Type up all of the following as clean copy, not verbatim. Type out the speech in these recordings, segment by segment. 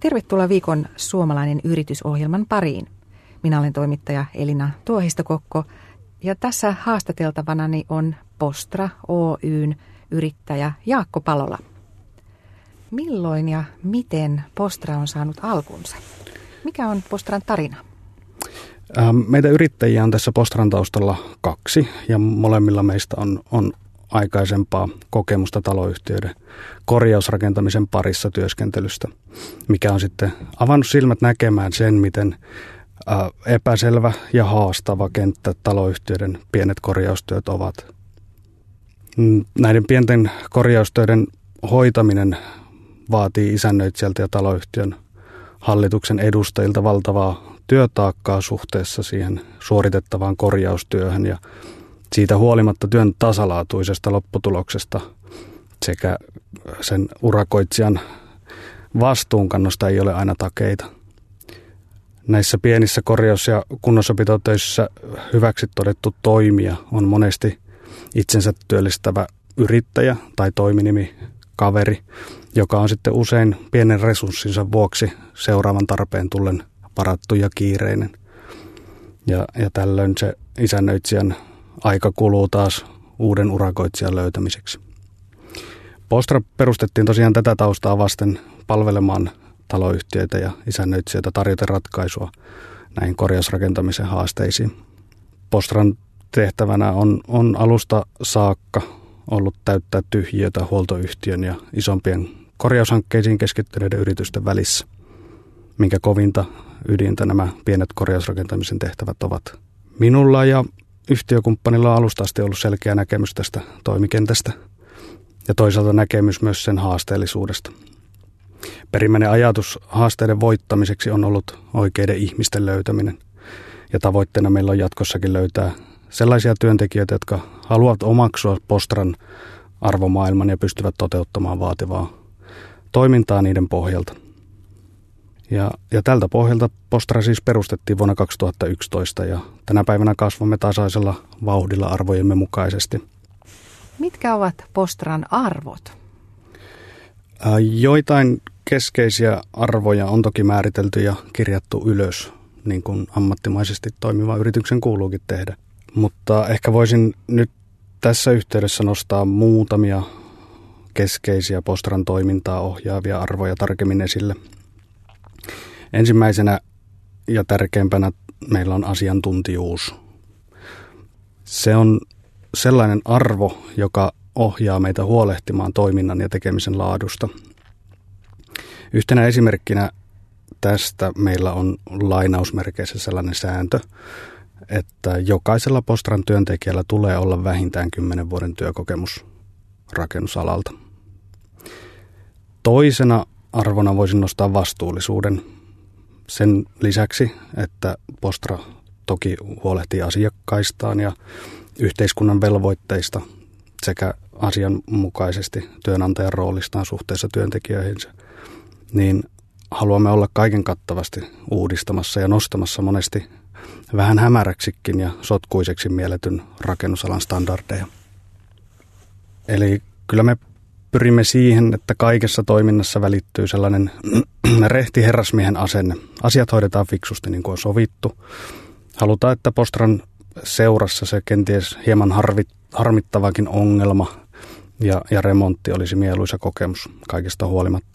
Tervetuloa viikon suomalainen yritysohjelman pariin. Minä olen toimittaja Elina Tuohistokokko ja tässä haastateltavanani on Postra Oyn yrittäjä Jaakko Palola. Milloin ja miten Postra on saanut alkunsa? Mikä on Postran tarina? Meitä yrittäjiä on tässä Postran taustalla 2 ja molemmilla meistä on aikaisempaa kokemusta taloyhtiöiden korjausrakentamisen parissa työskentelystä, mikä on sitten avannut silmät näkemään sen, miten epäselvä ja haastava kenttä taloyhtiöiden pienet korjaustyöt ovat. Näiden pienten korjaustöiden hoitaminen vaatii isännöitsijältä ja taloyhtiön hallituksen edustajilta valtavaa työtaakkaa suhteessa siihen suoritettavaan korjaustyöhön ja siitä huolimatta työn tasalaatuisesta lopputuloksesta sekä sen urakoitsijan vastuunkannosta ei ole aina takeita. Näissä pienissä korjaus- ja kunnossapitotöissä hyväksi todettu toimija on monesti itsensä työllistävä yrittäjä tai toiminimi kaveri, joka on sitten usein pienen resurssinsa vuoksi seuraavan tarpeen tullen varattu ja kiireinen. Ja tällöin se isännöitsijän aika kuluu taas uuden urakoitsijan löytämiseksi. Postra perustettiin tosiaan tätä taustaa vasten palvelemaan taloyhtiöitä ja isännöitsijöitä tarjoten ratkaisua näihin korjausrakentamisen haasteisiin. Postran tehtävänä on alusta saakka ollut täyttää tyhjiötä huoltoyhtiön ja isompien korjaushankkeisiin keskittyneiden yritysten välissä, minkä kovinta ydintä nämä pienet korjausrakentamisen tehtävät ovat. Minulla ja yhtiökumppanilla on alusta asti ollut selkeä näkemys tästä toimikentästä ja toisaalta näkemys myös sen haasteellisuudesta. Perimmäinen ajatus haasteiden voittamiseksi on ollut oikeiden ihmisten löytäminen ja tavoitteena meillä on jatkossakin löytää sellaisia työntekijöitä, jotka haluavat omaksua Postran arvomaailman ja pystyvät toteuttamaan vaativaa toimintaa niiden pohjalta. Ja tältä pohjalta Postra siis perustettiin vuonna 2011 ja tänä päivänä kasvamme tasaisella vauhdilla arvojemme mukaisesti. Mitkä ovat Postran arvot? Joitain keskeisiä arvoja on toki määritelty ja kirjattu ylös, niin kuin ammattimaisesti toimivan yrityksen kuuluukin tehdä. Mutta ehkä voisin nyt tässä yhteydessä nostaa muutamia keskeisiä Postran toimintaa ohjaavia arvoja tarkemmin esille. Ensimmäisenä ja tärkeimpänä meillä on asiantuntijuus. Se on sellainen arvo, joka ohjaa meitä huolehtimaan toiminnan ja tekemisen laadusta. Yhtenä esimerkkinä tästä meillä on lainausmerkeissä sellainen sääntö, että jokaisella Postran työntekijällä tulee olla vähintään 10 vuoden työkokemus rakennusalalta. Toisena arvona voisin nostaa vastuullisuuden. Sen lisäksi, että Postra toki huolehtii asiakkaistaan ja yhteiskunnan velvoitteista sekä asianmukaisesti työnantajan roolistaan suhteessa työntekijöihinsä, niin haluamme olla kaiken kattavasti uudistamassa ja nostamassa monesti vähän hämäräksikin ja sotkuiseksi mielletyn rakennusalan standardeja. Eli kyllä me pyrimme siihen, että kaikessa toiminnassa välittyy sellainen rehti herrasmiehen asenne. Asiat hoidetaan fiksusti niin kuin on sovittu. Halutaan, että Postran seurassa se kenties hieman harmittavakin ongelma ja remontti olisi mieluisa kokemus kaikesta huolimatta.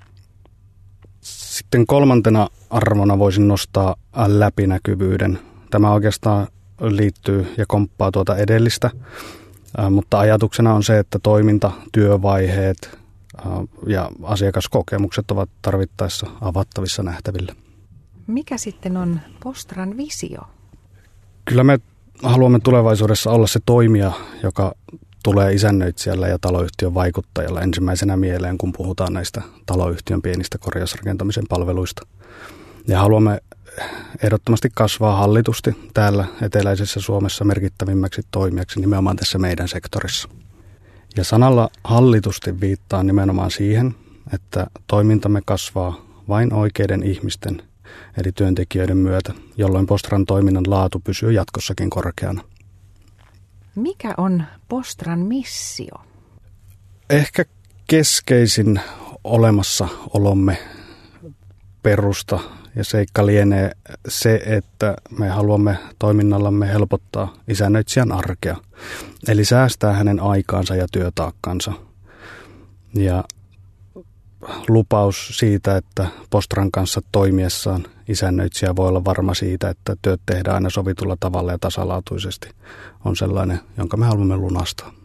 Sitten kolmantena arvona voisin nostaa läpinäkyvyyden. Tämä oikeastaan liittyy ja komppaa tuota edellistä, mutta ajatuksena on se, että toiminta, työvaiheet ja asiakaskokemukset ovat tarvittaessa avattavissa nähtävillä. Mikä sitten on Postran visio? Kyllä me haluamme tulevaisuudessa olla se toimija, joka tulee isännöitsijällä ja taloyhtiön vaikuttajalla ensimmäisenä mieleen, kun puhutaan näistä taloyhtiön pienistä korjausrakentamisen palveluista. Ja haluamme ehdottomasti kasvaa hallitusti täällä eteläisessä Suomessa merkittävimmäksi toimijaksi nimenomaan tässä meidän sektorissa. Ja sanalla hallitusti viittaa nimenomaan siihen, että toimintamme kasvaa vain oikeiden ihmisten eli työntekijöiden myötä, jolloin Postran toiminnan laatu pysyy jatkossakin korkeana. Mikä on Postran missio? Ehkä keskeisin olemassaolomme perusta ja seikka lienee se, että me haluamme toiminnallamme helpottaa isännöitsijän arkea. Eli säästää hänen aikaansa ja työtaakkansa. Ja lupaus siitä, että Postran kanssa toimiessaan isännöitsijä voi olla varma siitä, että työt tehdään aina sovitulla tavalla ja tasalaatuisesti, on sellainen, jonka me haluamme lunastaa.